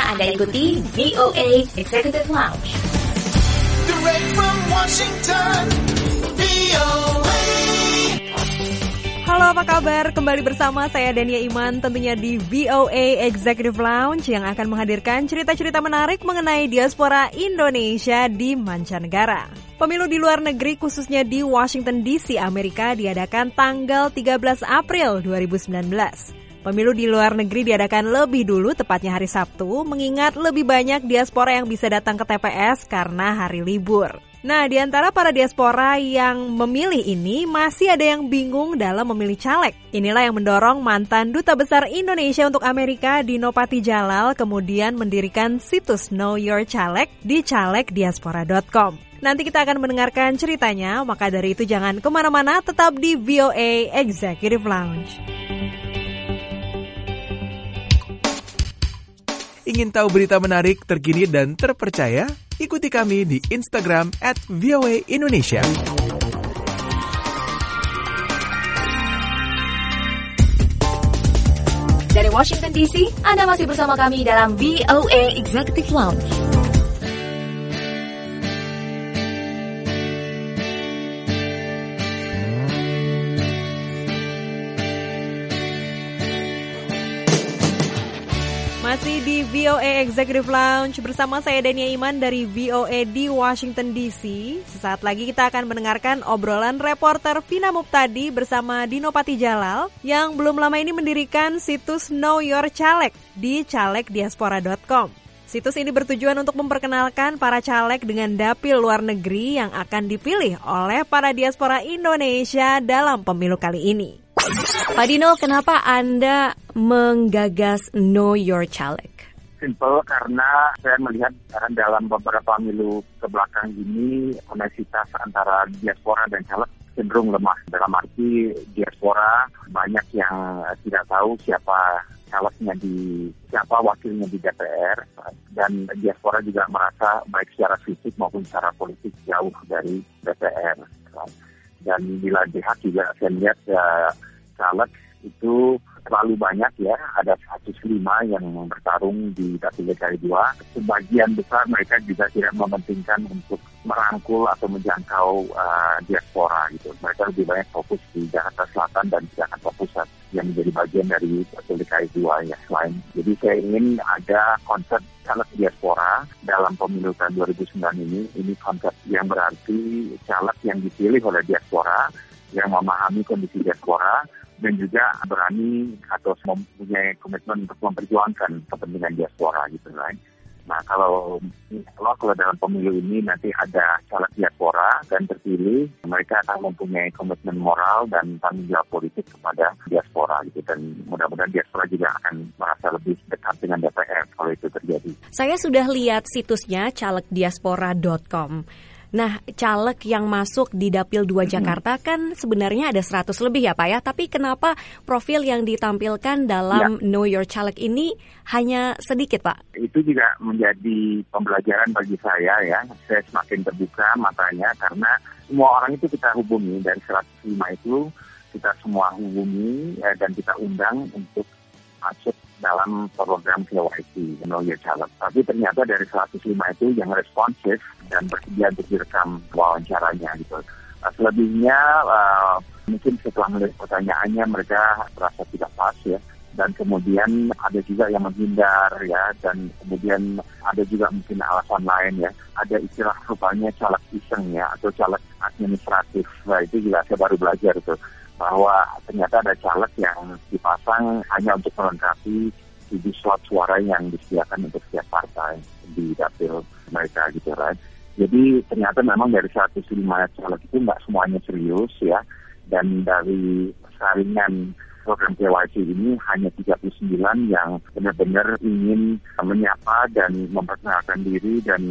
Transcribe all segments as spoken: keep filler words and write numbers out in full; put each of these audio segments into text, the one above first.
Anda ikuti V O A Executive Lounge. Direct from Washington, V O A. Halo, apa kabar? Kembali bersama saya Dania Iman tentunya di V O A Executive Lounge yang akan menghadirkan cerita-cerita menarik mengenai diaspora Indonesia di mancanegara. Pemilu di luar negeri khususnya di Washington D C Amerika diadakan tanggal tiga belas April dua ribu sembilan belas. Pemilu di luar negeri diadakan lebih dulu, tepatnya hari Sabtu, mengingat lebih banyak diaspora yang bisa datang ke T P S karena hari libur. Nah, di antara para diaspora yang memilih ini, masih ada yang bingung dalam memilih caleg. Inilah yang mendorong mantan Duta Besar Indonesia untuk Amerika, Dino Patijalal, kemudian mendirikan situs Know Your Caleg di caleg diaspora dot com. Nanti kita akan mendengarkan ceritanya, maka dari itu jangan kemana-mana, tetap di V O A Executive Lounge. Ingin tahu berita menarik, terkini, dan terpercaya? Ikuti kami di Instagram at V O A Indonesia. Dari Washington D C, Anda masih bersama kami dalam V O A Executive Lounge. Masih di V O A Executive Lounge bersama saya Dania Iman dari V O A di Washington D C. Sesaat lagi kita akan mendengarkan obrolan reporter Vina Muptadi bersama Dino Patijalal yang belum lama ini mendirikan situs Know Your Caleg di caleg diaspora dot com. Situs ini bertujuan untuk memperkenalkan para caleg dengan dapil luar negeri yang akan dipilih oleh para diaspora Indonesia dalam pemilu kali ini. Pak Dino, kenapa Anda menggagas Know Your Caleg? Simple, karena saya melihat dalam beberapa pemilu kebelakang ini koneksitas antara diaspora dan caleg cenderung lemah. Dalam arti diaspora banyak yang tidak tahu siapa calegnya di siapa wakilnya di D P R, dan diaspora juga merasa baik secara fisik maupun secara politik jauh dari D P R. Dan bila lihat juga saya lihat ya, caleg itu terlalu banyak ya, ada seratus lima yang bertarung di dapil D K I dua. Sebagian besar mereka juga tidak mementingkan untuk merangkul atau menjangkau uh, diaspora gitu. Mereka lebih banyak fokus di Jakarta Selatan dan Jakarta Pusat yang menjadi bagian dari dapil D K I dua ya selain. Jadi saya ingin ada konsep caleg diaspora dalam pemilu tahun dua ribu sembilan ini. Ini konsep yang berarti caleg yang dipilih oleh diaspora, yang memahami kondisi diaspora, dan juga berani atau mempunyai komitmen untuk memperjuangkan kepentingan diaspora gitu kan. Nah kalau kalau dalam pemilu ini nanti ada caleg diaspora dan terpilih, mereka akan mempunyai komitmen moral dan tanggung jawab politik kepada diaspora gitu, dan mudah-mudahan diaspora juga akan merasa lebih dekat dengan D P R kalau itu terjadi. Saya sudah lihat situsnya caleg diaspora dot com. Nah, caleg yang masuk di Dapil dua Jakarta kan sebenarnya ada seratus lebih ya Pak ya, tapi kenapa profil yang ditampilkan dalam ya. Know Your Caleg ini hanya sedikit Pak? Itu juga menjadi pembelajaran bagi saya ya, saya semakin terbuka matanya karena semua orang itu kita hubungi, dari seratus lima itu kita semua hubungi ya, dan kita undang untuk masuk dalam program K Y C, Know Your Caleg. Tapi ternyata dari seratus lima itu yang responsif dan bersedia untuk direkam wawancaranya gitu. Nah, selebihnya uh, mungkin setelah melihat pertanyaannya mereka merasa tidak pas ya. Dan kemudian ada juga yang menghindar ya, dan kemudian ada juga mungkin alasan lain ya. Ada istilah rupanya caleg iseng ya, atau caleg administratif. Nah, itu juga saya baru belajar itu, bahwa ternyata ada caleg yang dipasang hanya untuk melengkapi tujuh slot suara yang disediakan untuk setiap partai di dapil mereka gitu kan. Jadi ternyata memang dari seratus lima caleg itu nggak semuanya serius ya, dan dari saringan program K Y C ini hanya tiga puluh sembilan yang benar-benar ingin menyapa dan memperkenalkan diri dan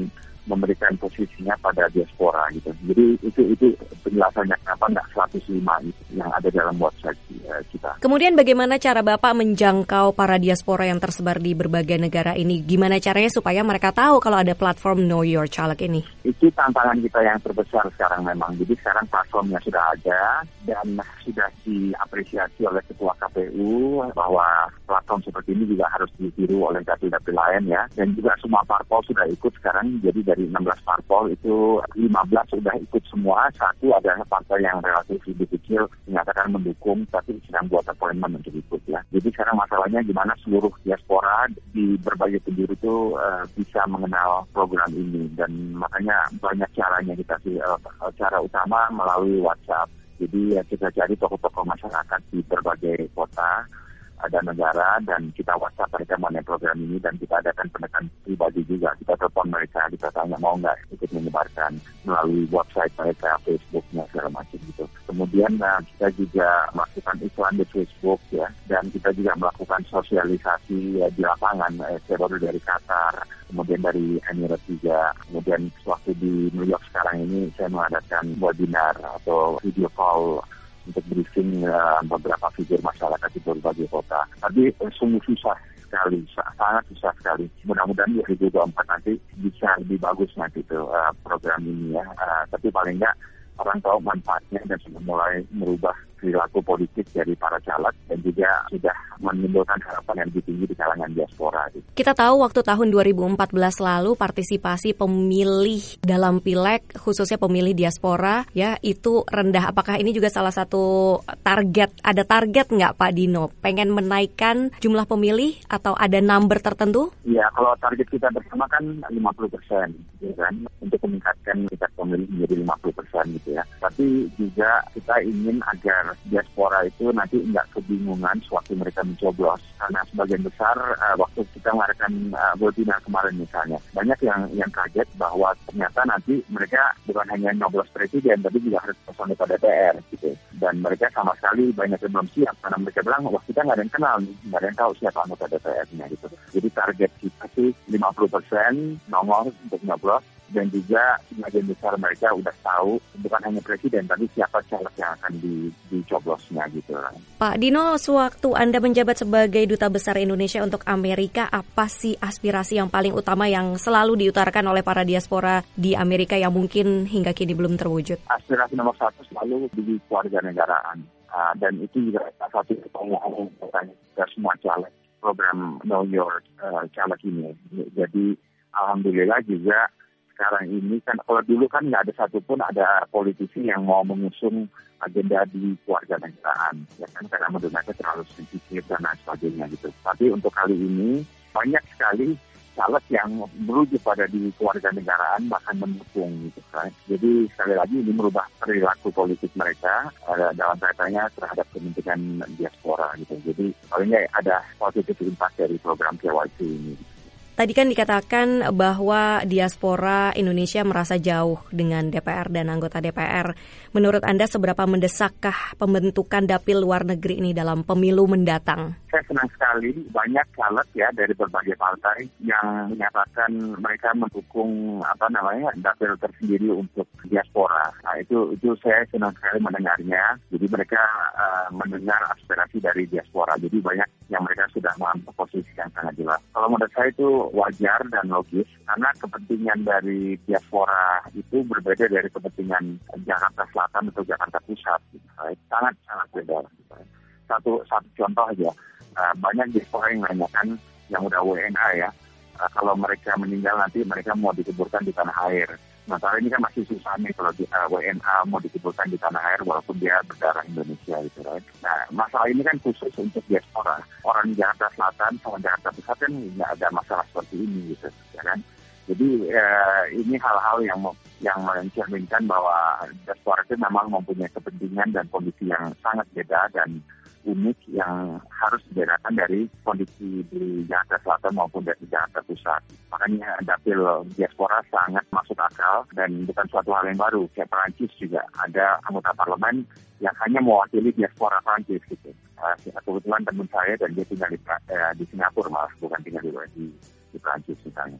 memberikan posisinya pada diaspora gitu. Jadi itu itu penjelasannya kenapa nggak seratus lima itu yang ada dalam website uh, kita. Kemudian bagaimana cara Bapak menjangkau para diaspora yang tersebar di berbagai negara ini? Gimana caranya supaya mereka tahu kalau ada platform Know Your Caleg ini? Itu tantangan kita yang terbesar sekarang memang. Jadi sekarang platformnya sudah ada dan sudah diapresiasi oleh Ketua K P U bahwa platform seperti ini juga harus ditiru oleh dapil-dapil lain ya. Dan juga semua parpol sudah ikut sekarang. Jadi dari enam belas parpol itu lima belas sudah ikut semua. Satu adalah partai yang relatif lebih kecil menyatakan mendukung tapi sedang buat appointment untuk ikut ya. Jadi sekarang masalahnya gimana seluruh diaspora di berbagai penjuru itu uh, bisa mengenal program ini dan makanya banyak caranya kita sih. Uh, cara utama melalui WhatsApp. Jadi ya, kita cari tokoh-tokoh masyarakat di berbagai kota ada negara dan kita WhatsApp mereka mengenai program ini dan kita adakan pendekatan pribadi juga. Kita telepon mereka, kita tanya mau nggak ikut menyebarkan melalui website mereka, Facebooknya segala macam gitu. Kemudian nah, kita juga melakukan iklan di Facebook ya dan kita juga melakukan sosialisasi ya, di lapangan. Eh, saya baru dari Qatar, kemudian dari Emirat juga. Kemudian waktu di New York sekarang ini saya mengadakan webinar atau video call untuk briefing uh, beberapa figur masyarakat di berbagai kota. Tapi uh, sungguh susah sekali, sangat susah sekali. Mudah-mudahan dua ribu dua puluh empat nanti bisa lebih bagus nanti tuh uh, program ini ya. Uh, tapi paling nggak orang tahu manfaatnya dan sudah mulai merubah perilaku politik dari para caleg dan juga sudah menimbulkan harapan yang lebih tinggi di kalangan diaspora. Gitu. Kita tahu waktu tahun dua ribu empat belas lalu partisipasi pemilih dalam pileg khususnya pemilih diaspora ya itu rendah. Apakah ini juga salah satu target? Ada target nggak Pak Dino? Pengen menaikkan jumlah pemilih atau ada number tertentu? Iya, kalau target kita bersama kan lima puluh persen, gitu kan, untuk meningkatkan tingkat pemilih menjadi lima puluh persen gitu ya. Tapi juga kita ingin agar diaspora itu nanti nggak kebingungan sewaktu mereka mencoblos karena sebagian besar uh, waktu kita mengadakan uh, webinar kemarin misalnya banyak yang yang kaget bahwa ternyata nanti mereka bukan hanya nyoblos presiden tapi juga harus personil D P R gitu dan mereka sama sekali banyak yang belum siap karena mereka bilang wah kita nggak ada yang kenal nih nggak ada yang tahu siapa anggota D P R-nya gitu. Jadi target kita sih lima puluh persen nongol untuk nyoblos. Dan juga sebagian besar mereka udah tahu bukan hanya presiden tapi siapa caleg yang akan di, dicoblosnya gitu. Pak Dino, sewaktu Anda menjabat sebagai Duta Besar Indonesia untuk Amerika, apa sih aspirasi yang paling utama yang selalu diutarakan oleh para diaspora di Amerika yang mungkin hingga kini belum terwujud? Aspirasi nomor satu selalu di kewarganegaraan uh, dan itu juga salah satu pertanyaan ke semua caleg program Know Your uh, Caleg ini. Jadi alhamdulillah juga sekarang ini kan kalau dulu kan nggak ada satupun ada politisi yang mau mengusung agenda di kewarganegaraan ya kan karena menurut mereka terlalu sensitif dan lain sebagainya gitu. Tapi untuk kali ini banyak sekali caleg yang merujuk pada di kewarganegaraan bahkan mendukung gitu kan. Jadi sekali lagi ini merubah perilaku politik mereka uh, dalam kaitannya terhadap kepentingan diaspora gitu. Jadi paling ada positif impact dari program K Y C ini. Tadi kan dikatakan bahwa diaspora Indonesia merasa jauh dengan D P R dan anggota D P R. Menurut Anda seberapa mendesakkah pembentukan dapil luar negeri ini dalam pemilu mendatang? Saya senang sekali banyak caleg ya dari berbagai partai yang menyatakan mereka mendukung apa namanya dapil tersendiri untuk diaspora. Nah itu itu saya senang sekali mendengarnya. Jadi mereka uh, mendengar aspirasi dari diaspora. Jadi banyak yang mereka sudah mengambil posisi yang sangat jelas. Kalau menurut saya itu wajar dan logis karena kepentingan dari diaspora itu berbeda dari kepentingan Jakarta Selatan atau Jakarta Pusat. Gitu. Sangat sangat beda. Gitu. Satu satu contoh aja, uh, banyak diaspora yang menanyakan yang udah W N A ya, uh, kalau mereka meninggal nanti mereka mau dikuburkan di tanah air. Sementara ini kan masih susah nih kalau di, uh, W N A mau dikuburkan di tanah air walaupun dia berdarah Indonesia gitu right. Nah masalah ini kan khusus untuk diaspora. Orang di Jakarta Selatan sama Jakarta Pusat kan nggak ada masalah seperti ini gitu ya kan. Jadi uh, ini hal-hal yang yang mencerminkan bahwa diaspora itu memang mempunyai kepentingan dan kondisi yang sangat beda dan unik yang harus dibedakan dari kondisi di Jakarta Selatan maupun dari Jakarta Pusat. Makanya dapil diaspora sangat masuk akal dan bukan suatu hal yang baru. Kayak Perancis juga ada anggota parlemen yang hanya mewakili diaspora Perancis gitu. Uh, kebetulan teman saya dan dia tinggal di, uh, di Singapura malah bukan tinggal di, di, di Perancis misalnya gitu.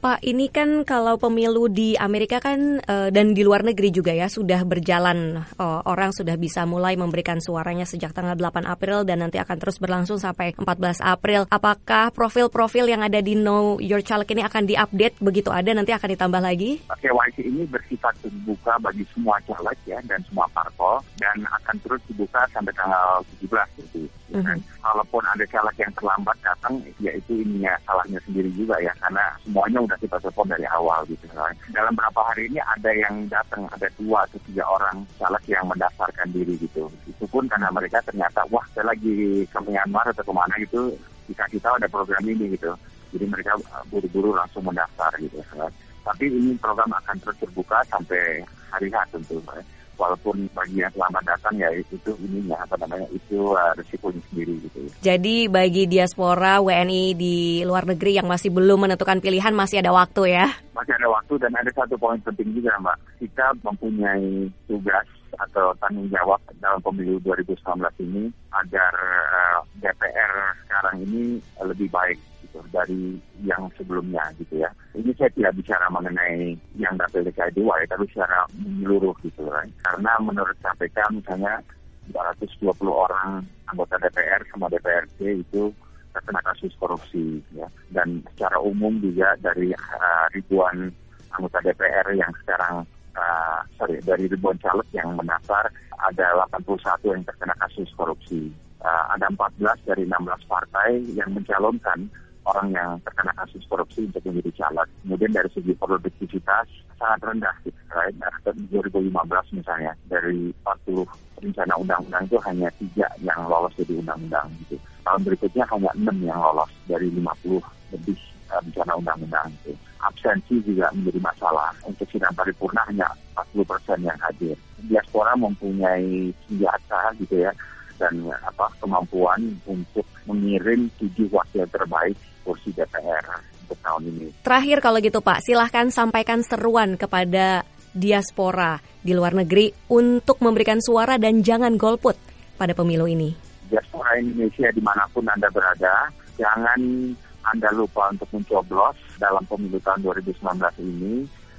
Pak, ini kan kalau pemilu di Amerika kan uh, dan di luar negeri juga ya sudah berjalan, uh, orang sudah bisa mulai memberikan suaranya sejak tanggal delapan April dan nanti akan terus berlangsung sampai empat belas April. Apakah profil-profil yang ada di Know Your Caleg ini akan diupdate begitu ada nanti akan ditambah lagi? K Y C ini bersifat terbuka bagi semua caleg ya dan semua parpol dan akan terus dibuka sampai tanggal tujuh belas gitu. Mm-hmm. Dan kalaupun ada caleg yang terlambat datang, ya itu ininya salahnya sendiri juga ya, karena semuanya udah kita telepon dari awal gitu. Dalam beberapa hari ini ada yang datang, ada dua atau tiga orang caleg yang mendaftarkan diri gitu. Itu pun karena mereka ternyata, wah saya lagi ke Myanmar atau kemana gitu, dikasih tahu ada program ini gitu. Jadi mereka buru-buru langsung mendaftar gitu. Tapi ini program akan terus terbuka sampai hari H tentu. Walaupun bagi yang selamat datang ya itu ininya apa namanya itu uh, risikonya sendiri gitu. Jadi bagi diaspora W N I di luar negeri yang masih belum menentukan pilihan masih ada waktu ya? Masih ada waktu dan ada satu poin penting juga Mbak. Kita mempunyai tugas atau tanggung jawab dalam pemilu dua ribu sembilan belas ini agar uh, D P R sekarang ini lebih baik gitu, dari yang sebelumnya gitu ya. Ini saya tidak bicara mengenai yang dapil D K I dua ya, tapi secara menyeluruh gitu kan. Karena menurut K P K misalnya dua ratus dua puluh orang anggota D P R sama D P R D itu terkena kasus korupsi ya. Dan secara umum juga dari uh, ribuan anggota D P R yang sekarang uh, sorry dari ribuan caleg yang mendaftar ada delapan puluh satu yang terkena kasus korupsi. Uh, ada empat belas dari enam belas partai yang mencalonkan orang yang terkena kasus korupsi untuk menjadi caleg. Kemudian dari segi produktivitas sangat rendah gitu, right? Nah, dua ribu lima belas misalnya dari empat puluh rencana undang-undang itu hanya tiga yang lolos jadi undang-undang gitu. Tahun berikutnya hanya enam yang lolos dari lima puluh lebih uh, rencana undang-undang gitu. Absensi juga menjadi masalah. Untuk sidang paripurna hanya empat puluh persen yang hadir. Diaspora mempunyai senjata gitu ya dan apa kemampuan untuk mengirim tujuh wakil terbaik kursi D P R untuk tahun ini. Terakhir kalau gitu Pak, silahkan sampaikan seruan kepada diaspora di luar negeri untuk memberikan suara dan jangan golput pada pemilu ini. Diaspora Indonesia dimanapun Anda berada, jangan Anda lupa untuk mencoblos dalam pemilu tahun dua ribu sembilan belas ini,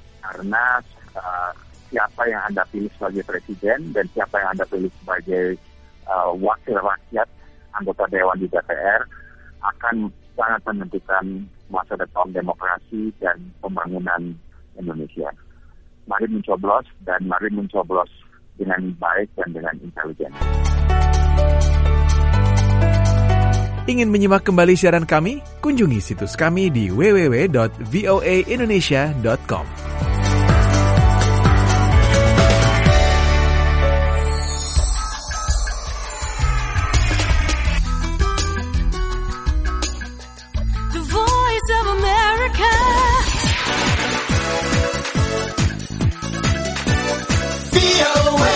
karena uh, siapa yang Anda pilih sebagai presiden dan siapa yang Anda pilih sebagai uh, wakil rakyat, anggota Dewan di D P R, akan sangat menentukan masa depan demokrasi dan pembangunan Indonesia. Mari mencoblos dan mari mencoblos dengan baik dan dengan intelijen. Ingin menyimak kembali siaran kami? Kunjungi situs kami di w w w dot v o a indonesia dot com. V O A